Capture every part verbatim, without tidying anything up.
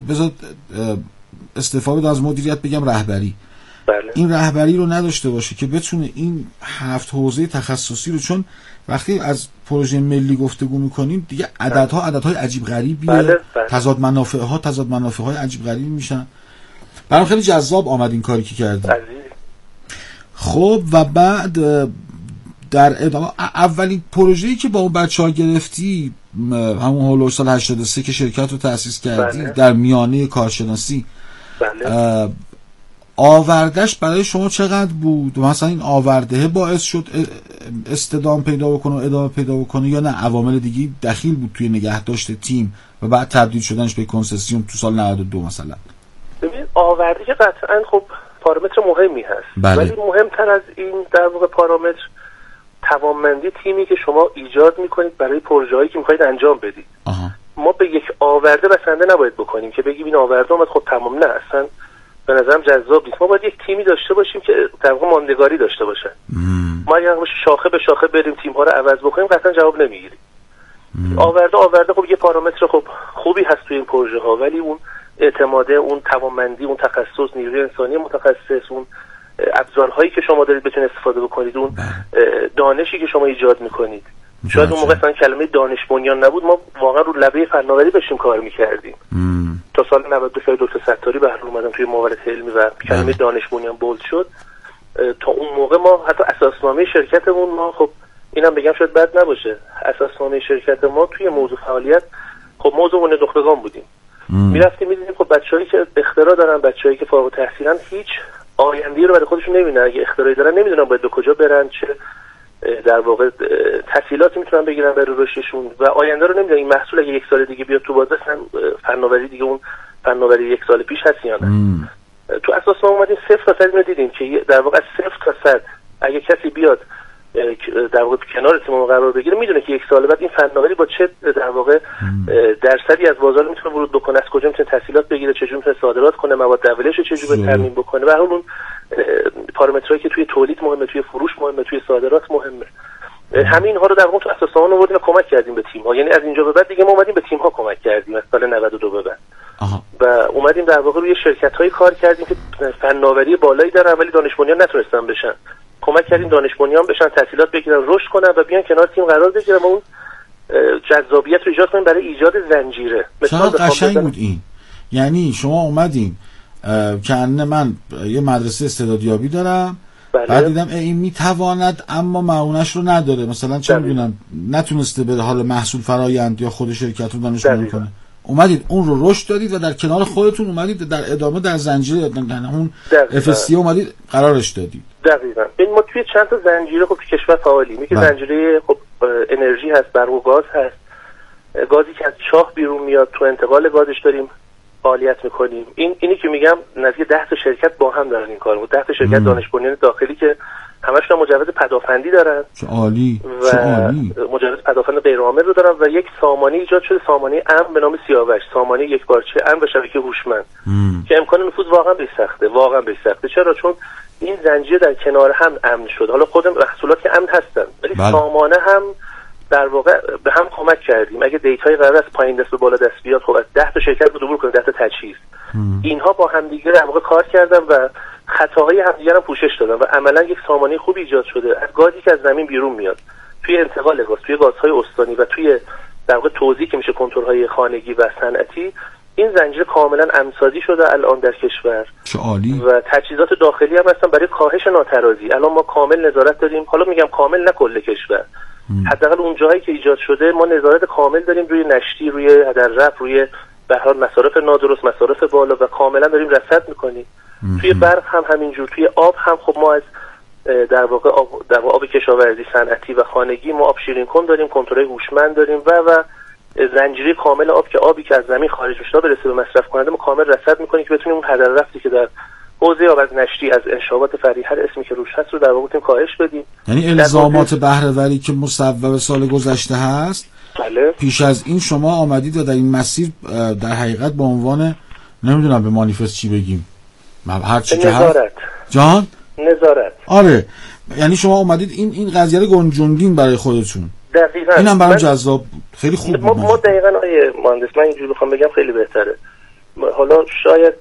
بذار استفاده بده از مدیریت بگم رهبری. بله. این رهبری رو نداشته باشه که بتونه این هفت حوزه تخصصی رو، چون وقتی از پروژه ملی گفتگو میکنیم دیگه عددها عددهای عجیب غریبیه. بله. بله. تضاد منافع ها تضاد منافع های عجیب غریبی میشن. برام خیلی جذاب آمد این کاری که کردی. بله. خب و بعد در ادامه اولین پروژه‌ای که با اون بچه‌ها گرفتی همون هولوش سال هشتاد و سه که شرکت رو تأسیس کردی. بله. در میانه کارشناسی. بله. آوردش برای شما چقدر بود؟ مثلا این آورده باعث شد استدام پیدا بکنه و ادامه پیدا بکنه یا نه عوامل دیگه دخیل بود توی نگهداشت تیم و بعد تبدیل شدنش به کنسسیوم تو سال نود و دو مثلا؟ ببین آورده که قطعا خب پارامتر مهمی هست. بله. ولی مهمتر از این در واقع پارامتر توانمندی تیمی که شما ایجاد میکنید برای پروژه‌ای که میخواید انجام بدید. آها. ما به یک آورده بسنده نباید بکنیم که بگیم این آورده اومد خب تمام، نه اصلا به نظرم جذاب نیست. ما باید یک تیمی داشته باشیم که در واقع ماندگاری داشته باشه. مم. ما اگه شاخه به شاخه بریم تیم‌ها رو عوض بکنیم قطعا جواب نمیگیریم. آورده آورده خب یه پارامتر خب خوبی هست توی این پروژه ها، ولی اون اعتماده، اون توانمندی، اون تخصص، نیروی انسانی متخصص، اون ابزارهایی که شما دارید بتونید استفاده بکنید، اون دانشی که شما ایجاد میکنید. شاید اون موقع اصلا کلمه دانش بنیان نبود، ما واقعا رو لبه فناوری داشتیم کار میکردیم. تا سال نود و دو دکتر ستاری بهره اومدن توی مهاورت علمی و کلمه دانش بنیان بولد شد. تا اون موقع ما حتی اساسنامه شرکتمون، ما خب اینم بگم شاید بد نباشه، اساسنامه شرکت ما توی موضوع فعالیت خب موضوع نخبگان بودیم. میرفتیم میدیدیم خب بچه‌هایی که اختراع دارن، بچه‌هایی که فارغ التحصیلن، هیچ آینده‌ای رو برای خودشون نمی‌بینن. اگه اختراعی دارن نمیدونن باید به کجا برن، چه در واقع تسهیلاتی میتونن بگیرن برای رشدشون و آینده رو نمیدونن. این محصول اگه یک سال دیگه بیاد تو بازار، فناوری دیگه اون فناوری یک سال پیش هست یا نه. تو اساس ما اومدیم صفر تا صد دیدیم که در واقع از صفر تا صد اگه کسی بیاد در واقع کنار تیم قرار بگیره، میدونه که یک سال بعد این فناوری با چه در واقع درصدی از بازار میتونه ورود بکنه، از کجا میتونه تسهیلات بگیره، چجوری میتونه صادرات کنه، مواد اولیه‌اش رو چجوری تامین بکنه. و اون پارامترهایی که توی تولید مهمه، توی فروش مهمه، توی صادرات مهمه. همین اینها رو در واقع تو اساسنامه آوردیم و کمک کردیم به تیم‌ها. یعنی از اینجا به بعد دیگه ما اومدیم به تیم‌ها کمک کردیم از سال نود و دو به بعد. آها. و اومدیم در واقع روی شرکت‌های کار کردیم که فناوری بالایی دارن ولی دانش بنیان نتونستن بشن. کمک کردیم دانش بنیان بشن، تحصیلات بگیرن، رشد کنن و بیان کنار تیم قرار بگیرن و اون جذابیت رو ایجاد کنیم برای ایجاد زنجیره. چقدر قشنگ بود این. یعنی شما اومدین که من یه مدرسه استعدادیابی دارم، بله. بعد دیدم این میتواند اما معونش رو نداره، مثلا چه میدونم نتونسته به حال محصول فرایند یا خود شرکت رو دانش بنیان کنه، اومدید اون رو رشد دادید و در کنار خودتون اومدید در ادامه در زنجیره اون اف اس سی اومدید قرارش دادید. دقیقاً. این ما توی چند تا زنجیره خب تو کشور فعالیم. یکی زنجیره خب انرژی هست، برق و گاز هست. گازی که از چاه بیرون میاد، تو انتقال گازش داریم فعالیت میکنیم. این اینی که میگم نزدیک ده تا شرکت با هم دارن این کارو. ده تا شرکت دانش بنیان داخلی که همشون مجوز پدافندی دارن. چه عالی. و چه عالی. مجوز پدافند غیرعامل رو دارن و یک سامانه ایجاد شده، سامانه امن به نام سیاوش، سامانه یک بارچه امن و شبکه هوشمند که امکان نفوذ واقعا به سخته، واقعا به سخته. چرا؟ چون این زنجیره در کنار هم امن شد. حالا خود محصولات که امن هستن ولی بله. سامانه هم در واقع به هم کمک کردیم. اگه دیتای قرار از پایین دست به بالا دست بیاد، خب از ده تا شرکت رو عبور کنیم، ده تا تجهیز، اینها با هم دیگه در واقع کار کردن و خطاهای همدیگه هم پوشش دادن و عملا یک سامانه خوب ایجاد شده. از گازی که از زمین بیرون میاد توی انتقال گاز، توی گازهای استانی و توی در واقع توزیع که میشه کنتورهای خانگی و صنعتی، این زنجیره کاملا امن‌سازی شده الان در کشور. چه عالی. و تجهیزات داخلی هم هستن برای کاهش ناترازی. الان ما کامل نظارت داریم. حالا میگم کامل نه کل کشور، حداقل اون جایی که ایجاد شده ما نظارت کامل داریم روی نشتی، روی هدر رفت، روی به هر حال مصارف نادرست، مصارف بالا و کاملا داریم رصد میکنیم. توی برق هم همینجور، توی آب هم خب ما از در واقع آب در واقع آب کشاورزی، صنعتی و خانگی ما آب شیرین کن داریم، کنترل هوشمند داریم و و زنجیره کامل آب که آبی که از زمین خارج میشه برسه به مصرف کننده ما کامل رصد میکنیم که بتونیم اون هدر رفتی که در حوزه آب از نشتی، از انشابات فرعی، هر اسمی که روش هست رو در واقع تیم کاهش بدیم. یعنی الزامات بهره‌وری که مصوب سال گذشته هست، بله. پیش از این شما آمدید و در این مسیر در حقیقت به عنوان نمیدونم به مانیفست چی بگیم، هر چی که هست نظارت جان نظارت آره، یعنی شما اومدید این این قضیه رو گنجوندین برای خودتون. دقیقاً. اینم برام جذاب بود، خیلی خوب بود. ما, ما دقیقاً آیه مهندس من اینجوری بخوام بگم خیلی بهتره. حالا شاید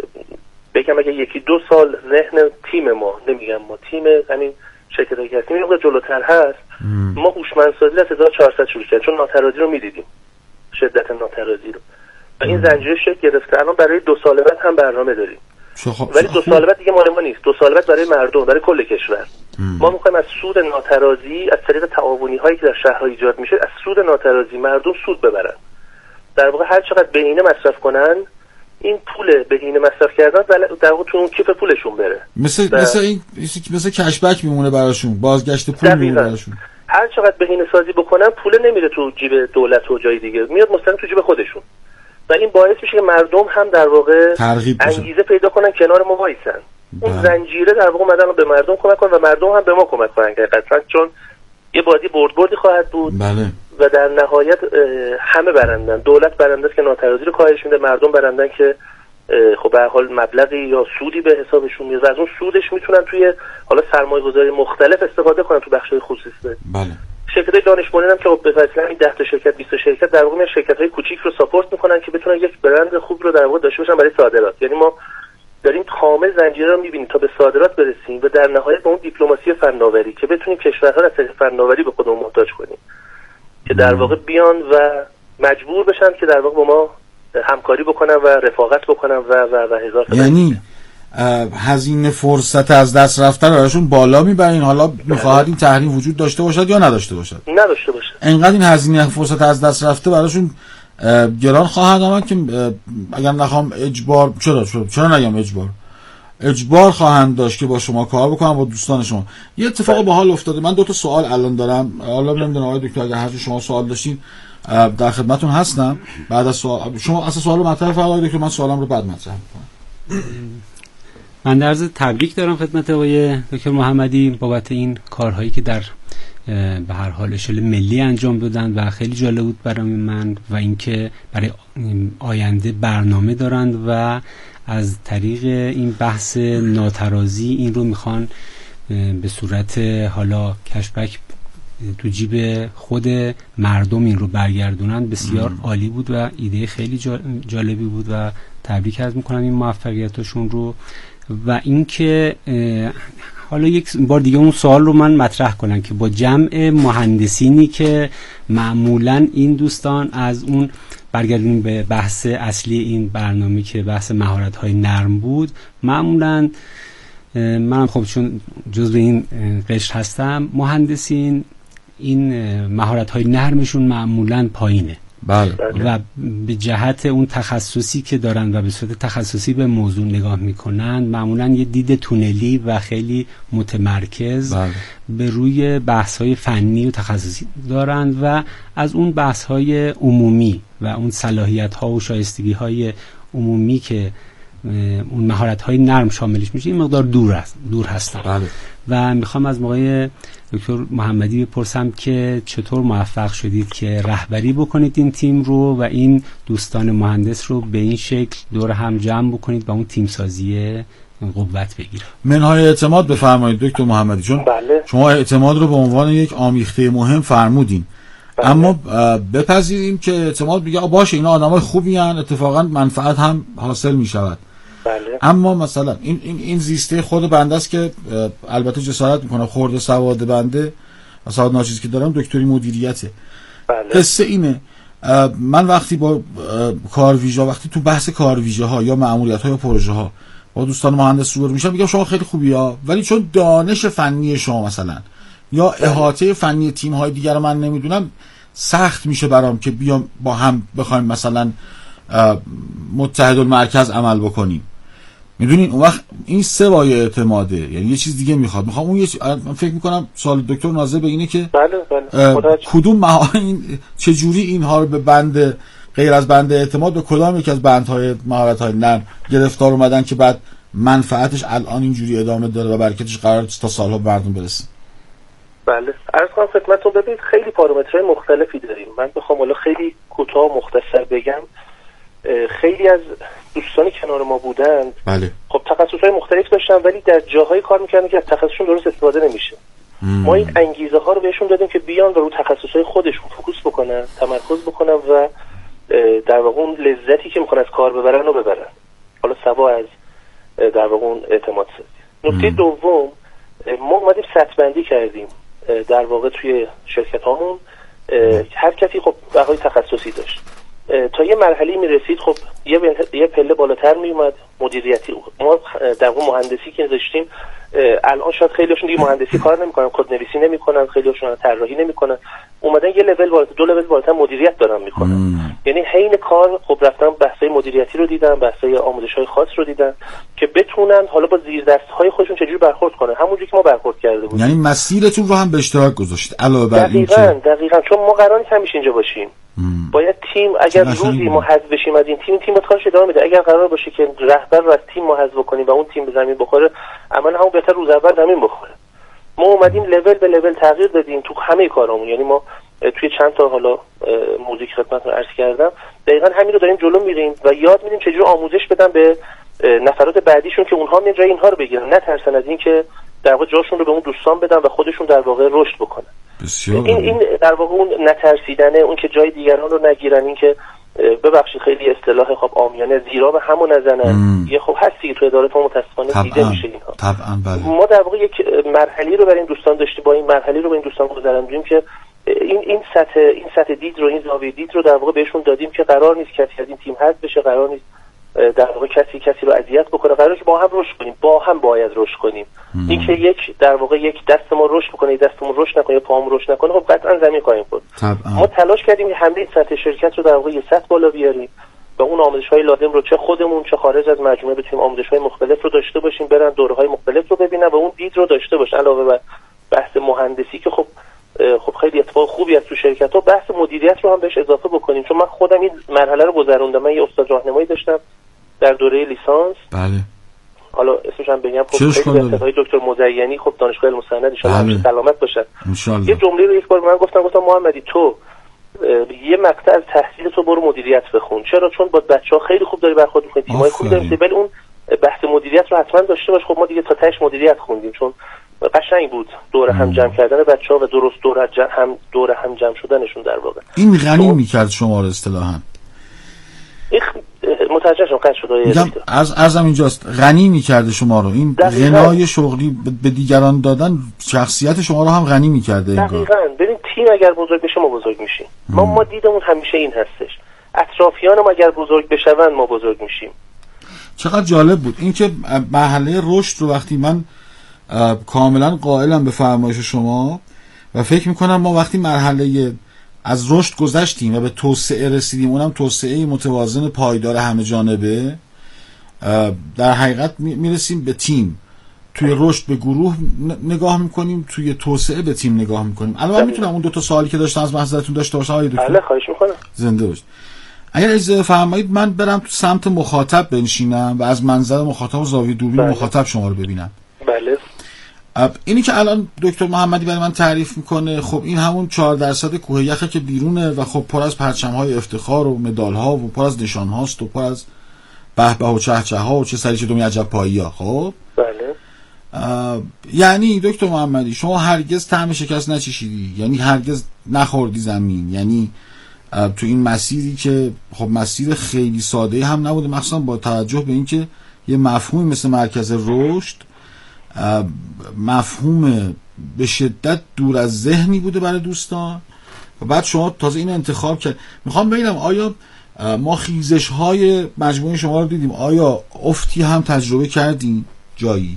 بگم اگه یکی دو سال ذهن تیم ما، نمیگم ما، تیم همین شرکتایی که هستیم یه جلوتر هست، ام. ما هوشمندسازی از هزار و چهارصد شروع کردیم، چون ناترازی رو میدیدیم، شدت ناترازی رو، و این زنجیره شکل گرفته. الان برای دو سال بعد هم برنامه داریم، ولی دو سال بعد دیگه مال ما نیست، دو سال بعد برای مردم، برای کل کشور. ام. ما میخوایم از سود ناترازی، از طریق تعاونی هایی که در شهرها ایجاد میشه، از سود ناترازی مردم سود ببرن. در واقع هر چقدر بهینه مصرف کنن، این پول بهینه مصرف کردن در واقع تو اون کیف پولشون بره. مثل و... مثل این مثل کشبک میمونه براشون، بازگشت پول میمونه براشون. هر چقدر بهینه سازی بکنن پول نمیره تو جیب دولت و جای دیگه، میاد مستقیم تو جیب خودشون. و این باعث میشه که مردم هم در واقع انگیزه پیدا کنن کنار ما وایسن. اون زنجیره در واقع اومدن به مردم کمک کنن و مردم هم به ما کمک کنن حقیقتا، چون یه بازی برد بردی خواهد بود. بله. و در نهایت همه برندن. دولت برنده است که ناترازی رو کاهش میده، مردم برندن که خب به هر حال مبلغی یا سودی به حسابشون میاد و از اون سودش میتونن توی حالا سرمایه‌گذاری مختلف استفاده کنن تو بخش‌های خصوصی. بله. شرکت‌های دانش بنیان هم که خب به وسیله این ده تا شرکت بیست تا شرکت در واقع شرکت‌های کوچیک رو ساپورت میکنن که بتونن یک برند خوب رو در واقع داشته باشن برای صادرات. یعنی ما داریم کامل زنجیره رو می‌بینیم تا به صادرات برسیم و در نهایت به اون دیپلماسی فناوری که بتونیم کشورها رو از طریق فناوری به خودمون محتاج کنیم، که در واقع بیان و مجبور بشن که در واقع با ما همکاری بکنن و رفاقت بکنن و و و هزار. یعنی هزینه فرصت از دست رفته رو براشون بالا میبرین، حالا میخواهد این تحریم وجود داشته باشد یا نداشته باشد؟ نداشته باشه. انقدر این هزینه فرصت از دست رفته براشون گران خواهد آمد که اگر نخوام اجبار، چرا چرا, چرا نگم اجبار اجبار خواهند داشت که با شما کار بکنم، با دوستان شما. یه اتفاق باحال افتاده. من دو تا سوال الان دارم، حالا نمیدونم آقای دکتر اگر هر شما سوال داشتین در خدمتتون هستم. بعد از سوال شما اصلا سوالو مطرح فرمایید دکتر، من سوالم رو بعد مطرح می‌کنم. من در عرض تبریک دارم خدمت آقای دکتر محمدی بابت این کارهایی که در به هر حال اشل ملی انجام دادن و خیلی جالب بود برای من، و اینکه برای آینده برنامه دارند و از طریق این بحث ناترازی این رو میخوان به صورت حالا کشبک تو جیب خود مردم این رو برگردونن. بسیار مم. عالی بود و ایده خیلی جالبی بود و تبریک عرض میکنم این موفقیتاشون رو. و اینکه حالا یک بار دیگه اون سوال رو من مطرح کنم که با جمع مهندسینی که معمولا این دوستان از اون برگردونیم به بحث اصلی این برنامه که بحث مهارت‌های نرم بود، معمولا من خب چون جزو این قشر هستم، مهندسین این مهارت‌های نرمشون معمولا پایینه. بله. و به جهت اون تخصصی که دارن و به صورت تخصصی به موضوع نگاه میکنن، معمولا یه دید تونلی و خیلی متمرکز بله. به روی بحث‌های فنی و تخصصی دارن و از اون بحث‌های عمومی و اون صلاحیت‌ها و شایستگی‌های عمومی که اون مهارت‌های نرم شاملش میشه این مقدار دور است دور هستن. بله. و میخوام از آقای دکتر محمدی بپرسم که چطور موفق شدید که رهبری بکنید این تیم رو و این دوستان مهندس رو به این شکل دور هم جمع بکنید و اون تیم سازی قوت بگیره. منهای اعتماد بفرمایید دکتر محمدی، چون بله. شما اعتماد رو به عنوان یک آمیخته مهم فرمودین. بله. اما بپذیریم که اعتماد میگه باشه اینا آدمای خوبی ان، اتفاقا منفعت هم حاصل میشود. بله. اما مثلا این این این زیسته خود بنده است که البته جسارت میکنه خورده سواد بنده و سواد ناچیزی که دارم دکتری مدیریته. بله. قصه اینه من وقتی با کار ویژه، وقتی تو بحث کار ویژه ها یا مأموریت ها یا پروژه ها با دوستان مهندس روبرو میشم، میگم شما خیلی خوبی ها، ولی چون دانش فنی شما مثلا یا احاطه فنی تیم های دیگر رو من نمیدونم، سخت میشه برام که بیام با هم بخوایم مثلا متحد المرکز عمل بکنیم. میدونین اون وقت این سه وای اعتماده، یعنی یه چیز دیگه میخواد. میخوام اون یه چیز، من فکر میکنم سوال دکتر ناظر به اینه که بله بله کدوم مهارت این چجوری اینها رو به بند غیر از بند اعتماد به کدام یک از بندهای مهارت‌های نرم گرفتار اومدن که بعد منفعتش الان اینجوری ادامه داره و برکتش قرار تا سالها به مردم برسه. بله عرض کنم خدمتتون، ببینید خیلی پارامترهای مختلفی داریم. من بخوام حالا خیلی کوتاه و مختصر بگم، خیلی از دوستانی کنار ما بودند بله. خب تخصصهای مختلف داشتن ولی در جاهای کار میکردن که از تخصصشون درست استفاده نمیشه. مم. ما این انگیزه ها رو بهشون دادیم که بیان و رو تخصصهای خودشون فوکوس بکنن، تمرکز بکنن و در واقع اون لذتی که میخوان از کار ببرن رو ببرن، حالا سوا از در واقع اون اعتماد سازی. نکته دوم، ما اومدیم سطح بندی کردیم در واقع توی شرکت هامون. هر کسی خب بقای تخصصی داشت، تا یه مرحله می رسید خب یه یه پله بالاتر می اومد مدیریتی. ما در واقع مهندسی که داشتیم الان شاید خیلیشون دیگه مهندسی کار نمیکنن، کد نویسی نمیکنن، خیلیشون طراحی نمیکنن، اومدن یه لول بالاتر، دو لول بالاتر مدیریت دارن میکنن. یعنی حین کار خب رفتن بحثای مدیریتی رو دیدن، بحثای آموزش‌های خاص رو دیدن که بتونن حالا با زیردست‌های خودشون چجوری برخورد کنن، همونجوری که ما برخورد کرده بودیم. یعنی مسیرتون رو هم به اشتراک گذاشتید علاوه بر این که دقیقاً دقیقاً چون ما قرار نیست همیشه اینجا باشیم. مم. باید تیم اگر روزی ما حذف بشیم از این تیم، تیم کارش ادامه میده. اگر قرار باشه که رهبر رو از تیم ما حذف کنیم و اون تیم به زمین بخوره، عملا همون بهتر روز اول زمین بخوره. ما اومدیم لول به لول تغییر دادیم تو همه کارامون. یعنی ما توی چند تا حالا موضوعی که خدمتتون عرض کردم دقیقاً همین رو داریم جلو میریم و یاد میدیم چجوری آموزش بدن به نفرات بعدیشون که اونها میان جای اینها رو بگیرن، نترسن از این که در واقع جاشون رو به اون دوستان بدن و خودشون در واقع رشد بکنن. این این در واقع اون نترسیدنه، اون که جای دیگران رو نگیرن، این که ببخشید خیلی اصطلاح خب عامیانه زیرا به همون نزنن. یه خب هستی تو ادارات ما متاسفانه دیده میشه اینها. طبعا بله. ما در واقع یک مرحله رو برای این دوستان داشتیم، با این مرحله رو با این دوستان گذروندیم که این این سطح این سطح دید رو، این زاویه دید رو در واقع بهشون دادیم که قرار نیست کسی از این تیم حذف بشه، قرار نیست در واقع کسی کسی رو اذیت بکنه، قرارش با هم رشد کنیم، با هم باید رشد کنیم. این که یک در واقع یک دست ما رشد بکنه، یک دستمون رشد نکنه، پامون رشد نکنه، خب قطعا زمین خواهیم خورد. ما تلاش کردیم که همه سطح شرکت رو در واقع یه سطح بالا بیاریم و اون آموزش‌های لازم رو چه خودمون چه خارج از مجموعه بتونیم آموزش‌های مختلف رو داشته باشیم، برن دوره‌های مختلف رو ببینن و اون دید رو داشته باشن. علاوه بر بحث مهندسی که خب خب خیلی اتفاق خوبی از تو شرکت‌ها، بحث مدیریت رو هم بهش اضافه بکنیم. چون من خودم این مرحله رو گذروندم. من یه استاد راهنمایی داشتم در دوره لیسانس. بله. حالا اسمش هم بگم خب خیلی های دکتر مزینی، خب دانشگاه علم سند ان شاءالله سلامت باشن. یه جمله رو یک بار من گفتم گفتم محمدی تو یه مقطع از تحصیل تو برو مدیریت بخون. چرا؟ چون با بچه‌ها خیلی خوب داری برخورد می‌کنی، تیمای خوبی داری، ولی اون بحث مدیریت رو حتما داشته باش. خب ما دیگه تا تهش مدیریت خوندیم چون قشنگ بود دور هم جمع کردن بچه‌ها و درست دور هم دور هم جمع شدنشون در واقع. این غنی می‌کرد شما رو اصطلاحاً. متوجه قد شد میگم از ارزم اینجاست غنی می‌کرده شما رو. این غنای شغلی به دیگران دادن شخصیت شما رو هم غنی می‌کرده انگار. دقیقاً. ببین تیم اگر بزرگ بشه ما بزرگ میشیم. ما ما دیدمون همیشه این هستش. اطرافیانم اگر بزرگ بشون ما بزرگ میشیم. چقدر جالب بود اینکه مرحله رشد رو وقتی من کاملا قائلم به فرمایش شما و فکر می‌کنم ما وقتی مرحله از رشد گذشتیم و به توسعه رسیدیم، اونم توسعه متوازن پایدار همه جانبه، در حقیقت میرسیم به تیم. توی رشد به گروه نگاه میکنیم، توی توسعه به تیم نگاه میکنیم. الان من میتونم اون دو تا سوالی که داشتم از محضرتون داشته باشم آقای دکتر؟ بله خواهش میکنم. زنده باشید. اگر اجازه فرمایید من برم تو سمت مخاطب بنشینم و از منظر مخاطب و زاویه دوربین بله. مخاطب شما رو ببینم. بله. اینی که الان دکتر محمدی برای من تعریف میکنه، خب این همون چهار درصد کوه یخه که بیرونه و خب پر از پرچم‌های افتخار و مدال‌ها و پر از نشان‌هاست و پر از به به و چهچه‌ها و چه سری چه دومی عجب پایی‌ها. خب بله. یعنی دکتر محمدی شما هرگز طعم شکست نچشیدی، یعنی هرگز نخوردی زمین، یعنی تو این مسیری که خب مسیر خیلی ساده هم نبوده، مخصوصا با توجه به اینکه یه مفهومی مثل مرکز رشد مفهوم به شدت دور از ذهنی بوده برای دوستان و بعد شما تازه این انتخاب کرد. میخوام ببینم آیا ما خیزش های مجموعه شما رو دیدیم، آیا افتی هم تجربه کردین جایی؟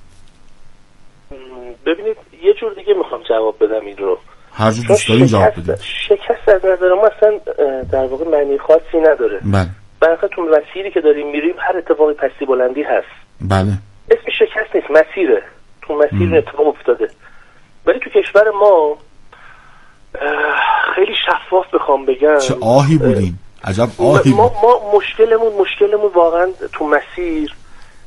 ببینید یه جور دیگه میخوام جواب بدم این رو. هر جور دوست دارین جواب بدید. شکست از نظر ما اصلا در واقع معنی خاصی نداره. بله. برای تو مسیری که داریم میریم هر اتفاقی پستی بلندی هست. بله. اسم شکست نیست، مسیره. تو مسیر اتفاق افتاده. ولی تو کشور ما خیلی شفاف بخوام بگم چه آهی بودیم. عجب آهی ما, ما مشکلمون مشکلمون واقعا تو مسیر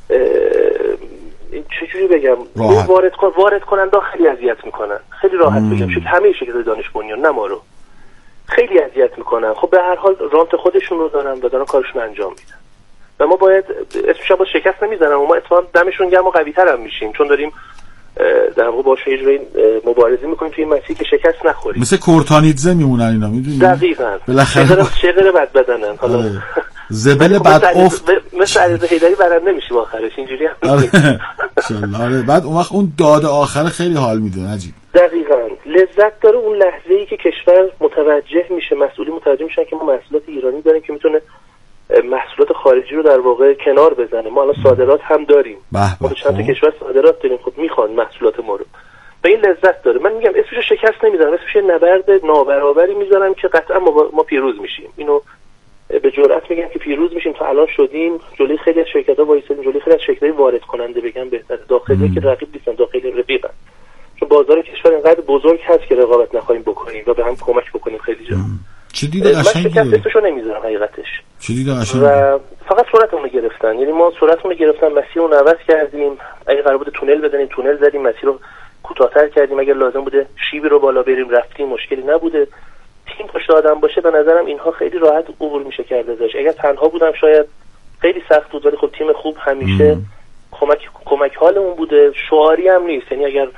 چجوری بگم وارد کن وارد کننده خیلی اذیت میکنن. خیلی راحت مم. بگم شاید همه شرکت دانش بنیان نه ما رو خیلی اذیت میکنن. خب به هر حال رانت خودشون رو دارن و دارن کارشون انجام میدن و ما باید اسمش با شکست نمیزنم و ما اتفاقا دمشون گرم و قوی تر هم میشیم چون داریم در واقع باشه اجرای مبارزه میکنیم توی این مسیر که شکست نخوریم. مثل کورتانیدزه میمونن اینا، میدونی؟ دقیقاً. بالاخره شغل بد بدنن. حالا زبل بد افت مثل علیرضا حیدری برنده میشیم آخرش، اینجوری هم ان آره. بعد اون وقت اون داد آخر خیلی حال میده. عجیب. دقیقاً لذت داره اون لحظه‌ای که کشور متوجه میشه، مسئولین متوجه میشن که ما محصولات ایرانی داریم که میتونه محصولات خارجی رو در واقع کنار بزنه. ما الان صادرات هم داریم، ما چند تا کشور صادرات داریم، خب میخوان محصولات ما رو. به این لذت داره. من میگم اسمش شکست نمیذارم، اسمش نبرد نابرابری میذارم که قطعا ما, ما پیروز میشیم. اینو به جرئت میگم که پیروز میشیم. تا الان شدیم، جلوی خیلی از شرکت‌ها وایسادیم، جلوی خیلی از شرکت‌های وارد کننده بگم بهتره، داخلی که رقیب نیستن، داخلی رقیبن. چون بازار کشور اینقدر بزرگ هست که رقابت نخواهیم بکنیم و به هم کمک بکنیم خیلی جا. چه دیده قشنگی. من اسمشو نمیذارم حقیقتش. چه دیده قشنگی. و فقط سرعتمون رو گرفتن. یعنی ما سرعتمون رو گرفتن، مسیر رو عوض کردیم. اگه قرار بود تونل بزنیم تونل زدیم، مسیر رو کوتاه‌تر کردیم. اگر لازم بوده شیبی رو بالا بریم رفتیم، مشکلی نبوده. تیم پشت آدم باشه به نظرم اینها خیلی راحت عبور میشه کرده ازش. اگر تنها بودم شاید خیلی سخت بود، ولی خب تیم خوب همیشه ام. کمک کمک حالمون بوده. شعاری هم نیست. یعنی اگر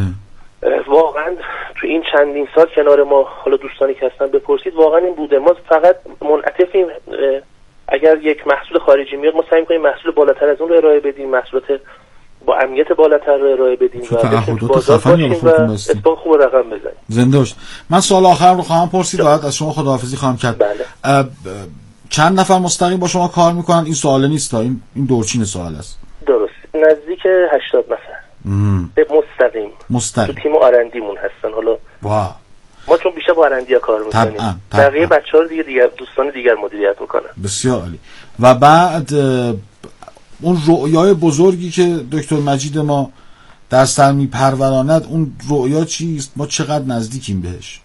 واقعا تو این چندین سال کنار ما، حالا دوستانی که هستن بپرسید، واقعا این بوده. ما فقط منعطفیم. اگر یک محصول خارجی میاد ما سعی می‌کنیم محصول بالاتر از اون رو ارائه بدیم، محصولات با امنیت بالاتر رو ارائه بدیم و بتونیم بازار باشیم و اسپان خوب رقم بزنیم. زنده باش. من سوال آخرم رو خواهم پرسید و بعد از شما خداحافظی خواهم کرد. بله. چند نفر مستقیم با شما کار میکنن؟ این سوال نیست تا این این دورچین سوال است. درست. نزدیک هشتاد نفر. به مستقیم. مستقیم. تو تیم آرندیمون هستن. حالا واه. ما چون بیشتر با آرندیا کار میکنیم. بقیه بچه‌ها دیگه دیگه دوستان دیگر مدیریت میکنن. بسیار عالی. و بعد اون رؤیای بزرگی که دکتر مجید ما در سر میپروراند، اون رؤیا چیست؟ ما چقدر نزدیکیم بهش؟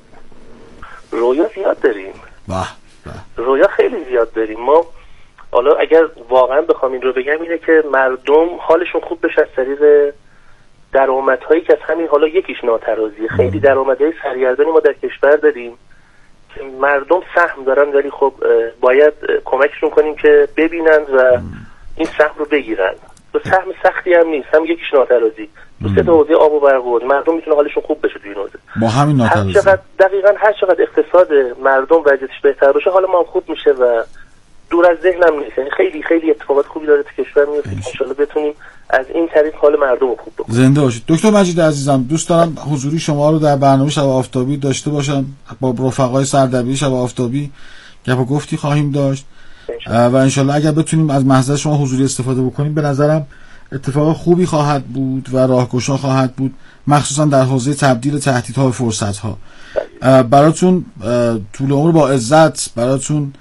رؤیا زیاد داریم. واه. رؤیا خیلی زیاد داریم. ما حالا اگر واقعا بخوام این رو بگم اینه که مردم حالشون خوب بشه از طریق درآمدهایی که از همین، حالا یکیش ناترازی، خیلی درآمدهای سرگردانی ما در کشور داریم که مردم سهم دارن، ولی خب باید کمکشون کنیم که ببینند و این سهم رو بگیرن. تو سهم سختی هم نیست، هم یکیش ناترازی. تو سه تا حوزه آب و برق بود، مردم میتونه حالشون خوب بشه تو این حوزه. با همین ناترازی هر چقدر دقیقاً هر چقدر اقتصاد مردم وضعیتش بهتر باشه، حالا ما خوب میشه و دور از ذهنم نیست. یعنی خیلی خیلی اتفاقات خوبی داره تو کشور میفته. ان شاءالله بتونیم از این طریق حال مردم رو خوب بکنیم. زنده باشید. دکتر مجید عزیزم، دوست دارم حضوری شما رو در برنامه شب آفتابی داشته باشم. با رفقای سردبیر شب آفتابی گپ و گفتی خواهیم داشت و ان شاءالله اگر بتونیم از محضر شما حضوری استفاده بکنیم، به نظرم اتفاق خوبی خواهد بود و راهگشا خواهد بود، مخصوصا در حوزه تبدیل تهدیدها به فرصت‌ها. براتون طول عمر با عزت، براتون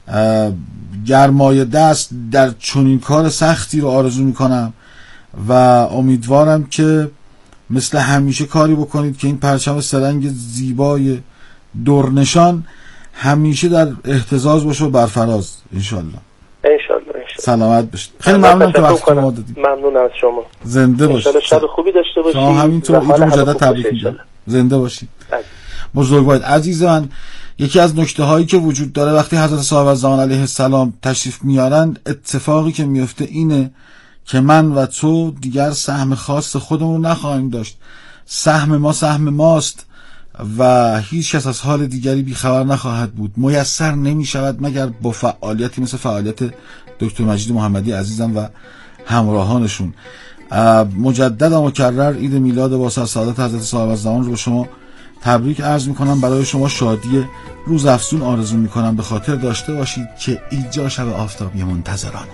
گرمای دست در چنین کار سختی رو آرزو میکنم و امیدوارم که مثل همیشه کاری بکنید که این پرچم سرنگ زیبای دورنشان همیشه در اهتزاز باشه و برفراز انشالله. انشالله. سلامت باشید. خیلی ممنونم که وقت ما دادید. ممنون از شما. زنده باشید. شب خوبی داشته باشید. شما همینطور. عید مجدد تبریک میگم. زنده باشید. بزرگوارید. عزیزان، یکی از نکته هایی که وجود داره وقتی حضرت صاحب الزمان علیه السلام تشریف میارن، اتفاقی که میفته اینه که من و تو دیگر سهم خاص خودمون نخواهیم داشت. سهم ما سهم ماست و هیچ کس از حال دیگری بیخبر نخواهد بود. میسر نمی شود مگر با فعالیتی مثل فعالیت دکتر مجید محمدی عزیزم و همراهانشون. مجدد و مکرر عید میلاد با سعادت حضرت صاحب الزمان رو به شما تبریک عرض میکنم. برای شما شادی روز افزون آرزو میکنم. به خاطر داشته باشید که اینجا شب آفتابی منتظران.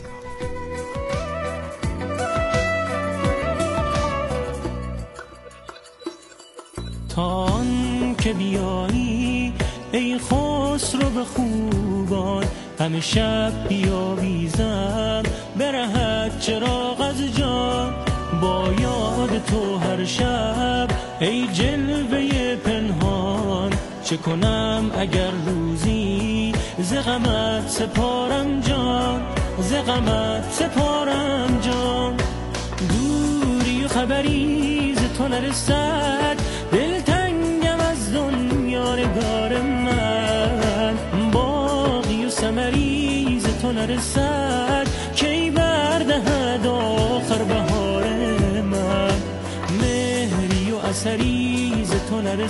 تا آن که بیایی ای خسرو به خوبان، همه شب بیاویزم برهد چراغ از جان. با یاد تو هر شب ای جلوه پنهان، چه کنم اگر روزی ز غمت سپارم جان، ز غمت سپارم جان. دوری و خبری ز تو نرسد، دلتنگم از دنیا نگار من. باغی و ثمری ز تو نرسد، کی بردهد آخر بهار من.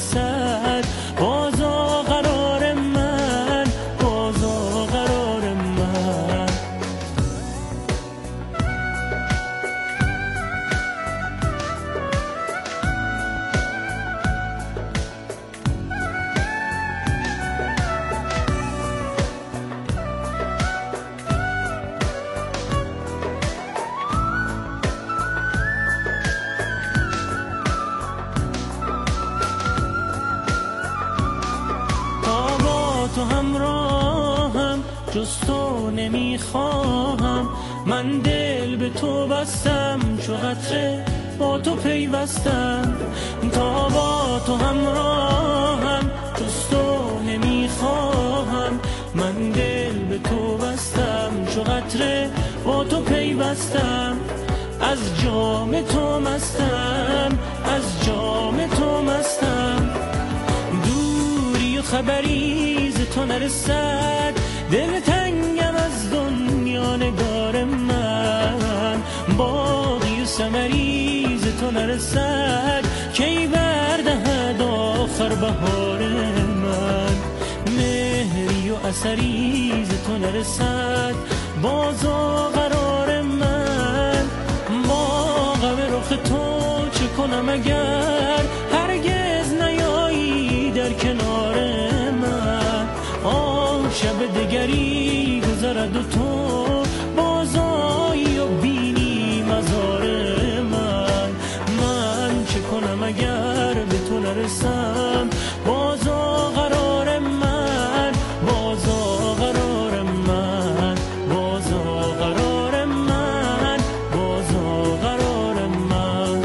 برسد. بازا قرار من، بازا قرار من. تو همراهم، جز تو نمیخواهم. من دل به تو بستم، چو قطره با تو پیوستم. تا با تو همراهم، جز تو نمیخواهم. من دل به تو بستم، چو قطره با تو پیوستم. از جام تو مستم، از جام تو مستم. دوری و خبری تو نرسد، دل تنگم از دنیا نگار من. باغی و ثمری ز تو نرسد، کی بردهد آخر بهار من. مهری و اثری ز تو نرسد، بازا قرار من. با غم رخ تو چه کنم اگر هرگز نیایی در کنار من. آه شب دگری گذرد و تو بازایی و بینی مزار من. من چه کنم اگر به تو نرسم، بازا قرار من، بازا قرار من، بازا قرار من، بازا قرار من.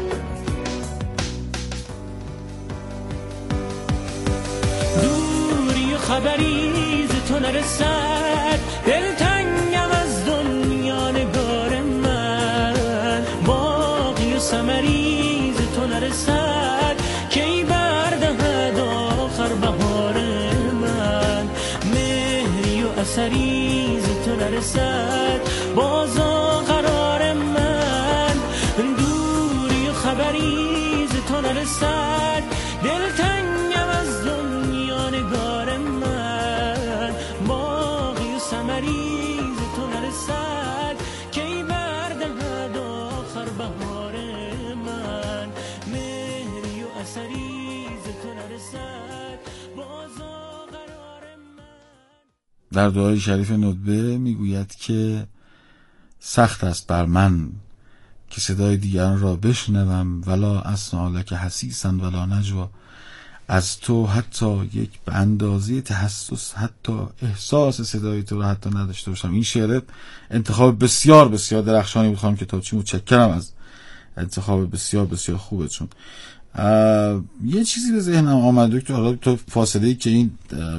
دوری و خبری ز تو نرسد، دل تنگم از دنیا نگار من. باغی و ثمری ز تو نرسد، کی بردهد آخر بهار من. مهری و اثری ز تو نرسد، بازا قرار من. دوری و خبری ز تو نرسد، دل تنگم از دنیا نگار من. باغی و ثمری ز تو نرسد، کی بردهد آخر بهار من. مهری و اثری ز تو نرسد، بازا قرار من. در دعای شریف ندبه میگوید که سخت است بر من که صدای دیگران را بشنوم، ولا اسمع لک حسیسا ولا نجوا. از تو حتی یک به اندازه تحسس، حتی احساس صدای تو را حتی نداشته باشم. این شعر انتخاب بسیار بسیار درخشانی بود خانم کتابچی، متشکرم از انتخاب بسیار بسیار خوبه. چون یه چیزی به ذهنم آمد دکتر، حالا تو فاصله‌ای که این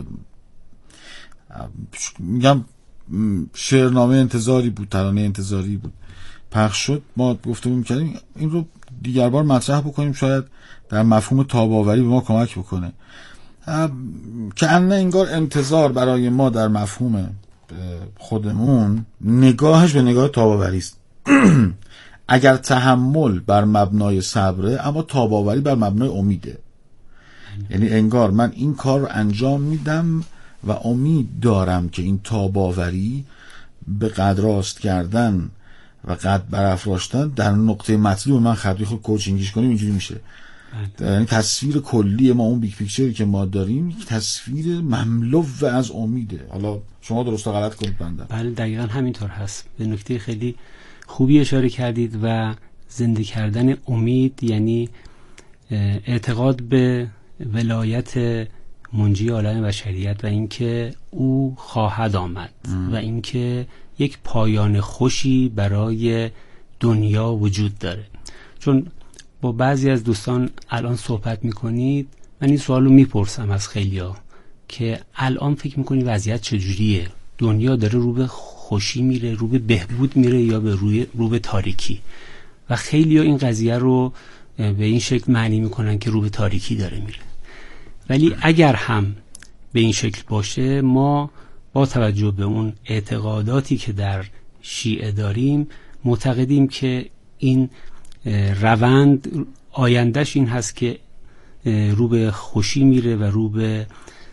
میگم شعرنامه انتظاری بود، ترانه انتظاری بود پخش شد، ما گفتگو می‌کردیم این رو دیگر بار مطرح بکنیم، شاید در مفهوم تاب‌آوری به ما کمک بکنه. که انه انگار انتظار برای ما در مفهوم خودمون نگاهش به نگاه تاب‌آوری است. اگر تحمل بر مبنای صبره، اما تاب‌آوری بر مبنای امیده. یعنی انگار من این کار رو انجام میدم و امید دارم که این تاب‌آوری به قد راست کردن و قد برافراشتن در نقطه مطلوب من خبری خود کوچینگیش کنیم اینجوری میشه. یعنی تصویر کلی ما، اون بیگ پیکچری که ما داریم، یک تصویر مملو از امیده. حالا شما درست و غلط کنید بنده. بله دقیقاً همینطور هست. به نکته خیلی خوبی اشاره کردید و زنده کردن امید یعنی اعتقاد به ولایت منجی عالم بشریت و اینکه او خواهد آمد ام. و اینکه یک پایان خوشی برای دنیا وجود داره. چون با بعضی از دوستان الان صحبت میکنید، من این سوالو میپرسم از خیلیا که الان فکر میکنی وضعیت چجوریه؟ دنیا داره رو به خوشی میره، رو به بهبود میره یا به روی رو به تاریکی؟ و خیلیا این قضیه رو به این شکل معنی میکنن که رو به تاریکی داره میره. ولی اگر هم به این شکل باشه، ما با توجه به اون اعتقاداتی که در شیعه داریم معتقدیم که این روند آیندهش این هست که رو به خوشی میره و رو به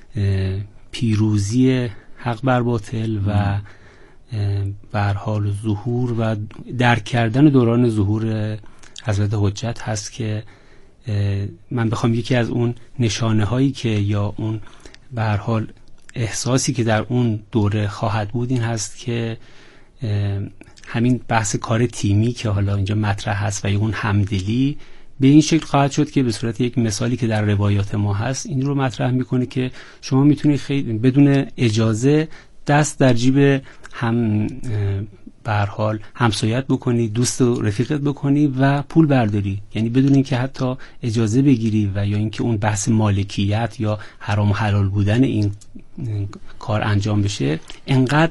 پیروزی حق بر باطل و به هر حال ظهور و درک کردن دوران ظهور حضرت حجت هست که من بخوام یکی از اون نشانه هایی که یا اون به هر حال احساسی که در اون دوره خواهد بود این هست که همین بحث کار تیمی که حالا اینجا مطرح هست و اون همدلی به این شکل خواهد شد که به صورت یک مثالی که در روایات ما هست این رو مطرح میکنه که شما میتونید خیلی بدون اجازه دست در جیب هم به هر حال همسایت بکنی، دوست و رفیقت بکنی و پول برداری، یعنی بدون اینکه حتی اجازه بگیری و یا اینکه اون بحث مالکیت یا حرام و حلال بودن این کار انجام بشه. انقدر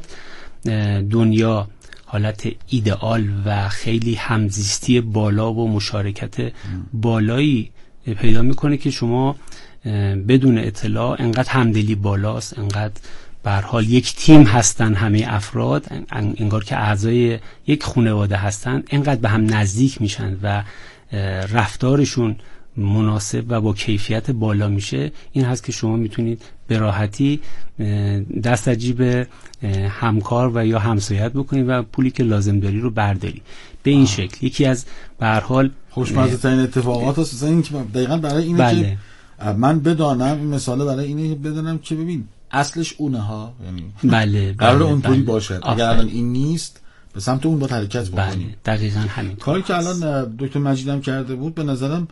دنیا حالت ایدئال و خیلی همزیستی بالا و مشارکت بالایی پیدا میکنه که شما بدون اطلاع انقدر همدلی بالاست، انقدر به هر حال یک تیم هستن همه افراد، انگار که اعضای یک خانواده هستن، انقدر به هم نزدیک میشن و رفتارشون مناسب و با کیفیت بالا میشه. این هست که شما میتونید به راحتی دست در جیب همکار و یا همسایت بکنید و پولی که لازم داری رو برداری. به این آه. شکل یکی از به هر حال خوشمزه ترین اتفاقات هست این که دقیقاً برای اینه بله. که من بدانم این مثال برای اینه که بدانم که ببین اصلش اونه ها، یعنی بله قرار بله اونطوری بله. باشه. اگر الان این نیست به سمت اون با حرکت بکنیم. بله دقیقاً همین کاری که الان دکتر مجیدم کرده بود به نظرم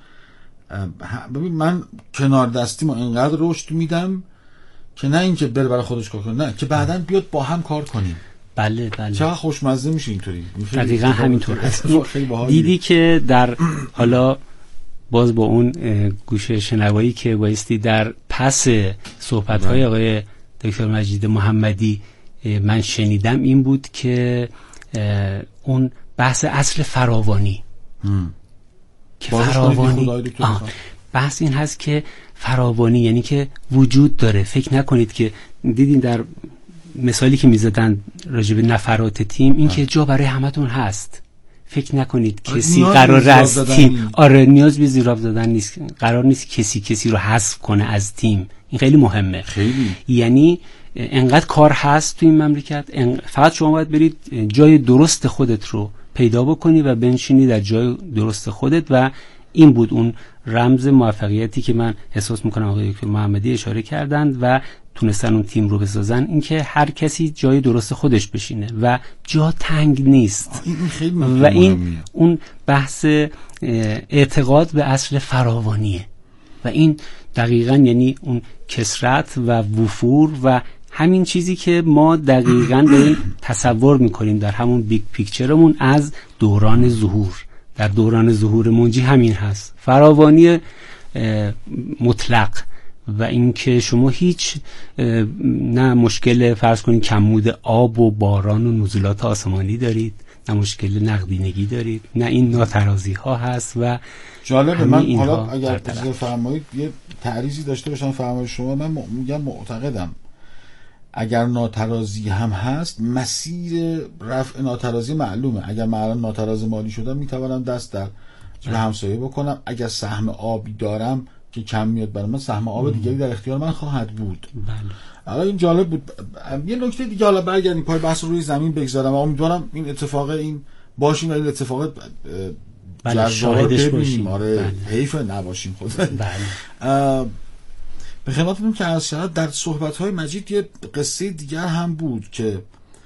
ببین من کنار دستیمو اینقدر رشد میدم که نه اینکه بره برای خودش کار کنه، نه که بعداً بیاد با هم کار کنیم. بله بله چقدر خوشمزه میشه اینطوری. دقیقاً همینطور هست. دیدی که در حالا باز با اون گوشه شنوایی که بایستی در پس صحبت‌های آقای دکتر مجید محمدی من شنیدم این بود که اون بحث اصل فراوانی م. که فراوانی بحث این هست که فراوانی یعنی که وجود داره. فکر نکنید که دیدین در مثالی که میزدن راجع به نفرات تیم این که جا برای همتون هست. فکر نکنید کسی قرار از تیم آره نیاز به زیراب دادن نیست، قرار نیست کسی کسی رو حذف کنه از تیم. این خیلی مهمه خیلی. یعنی انقدر کار هست تو این مملکت، فقط شما باید برید جای درست خودت رو پیدا بکنی و بنشینی در جای درست خودت و این بود اون رمز موفقیتی که من احساس میکنم آقای دکتر محمدی اشاره کردند و تونستن اون تیم رو بسازن، اینکه هر کسی جای درست خودش بشینه و جا تنگ نیست. این خیلی و این اون بحث اعتقاد به اصل فراوانیه و این دقیقاً یعنی اون کثرت و وفور و همین چیزی که ما دقیقاً داریم تصور میکنیم در همون بیگ پیکچرمون از دوران ظهور. در دوران ظهور منجی همین هست، فراوانی مطلق و اینکه شما هیچ نه مشکل فرض کنید کمبود آب و باران و نزولات آسمانی دارید، نه مشکل نقدینگی دارید، نه این ناترازی ها هست. و جالبه من حالا اگر اجازه فرمایید یه تعریضی داشته باشم فرمای شما، من میگم معتقدم اگر ناترازی هم هست مسیر رفع ناترازی معلومه. اگر من ناتراز مالی شدم میتوانم دست در جیب همسایه بکنم. اگر سهم آبی دارم که کم میاد برای من، سهم آب دیگری در اختیار من خواهد بود. بله. حالا این جالب بود. یه نکته دیگه حالا برگردیم پای بحث روی زمین بگذارم و امیدوارم این اتفاق این باشیم و این اتفاق بله شاهدش باشیم. آره بله. حیف نباشیم خود. بله. به خدمتتون که از شد در صحبت‌های مجید یه قصه دیگر هم بود که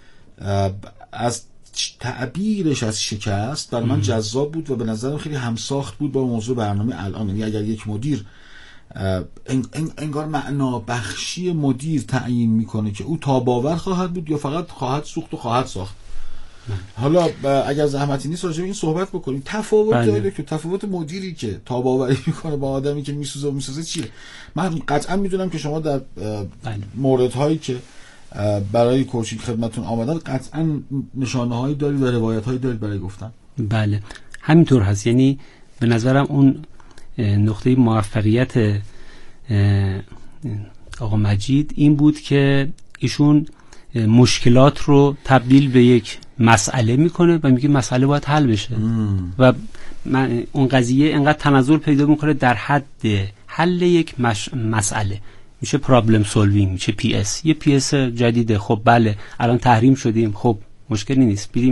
از تعبیرش از شکست برای من جذاب بود و به نظرم خیلی همساخت بود با موضوع برنامه الان. یعنی اگر یک مدیر انگار معنا بخشی مدیر تعیین میکنه که او تاباور خواهد بود یا فقط خواهد سوخت و خواهد ساخت. حالا اگر زحمتی نیست راجع به این صحبت بکنیم. تفاوت داره که تفاوت مدیری که تاباوری میکنه با آدمی که میسوزه و میسازه چیه؟ من قطعا میدونم که شما در موردهایی که برای کوچینگ خدمتتون آمدن قطعا نشانه‌هایی دارید و روایت‌هایی دارید برای گفتن. بله همینطور هست. یعنی به نظرم اون نقطه موفقیت آقا مجید این بود که ایشون مشکلات رو تبدیل به یک مسئله میکنه و میگه مسئله باید حل بشه. مم. و من اون قضیه انقدر تنزل پیدا میکنه در حد حل یک مش... مسئله میشه پرابلم سولوینگ، میشه پی اس. یه پی اس جدیده، خب بله الان تحریم شدیم، خب مشکلی نیست، بریم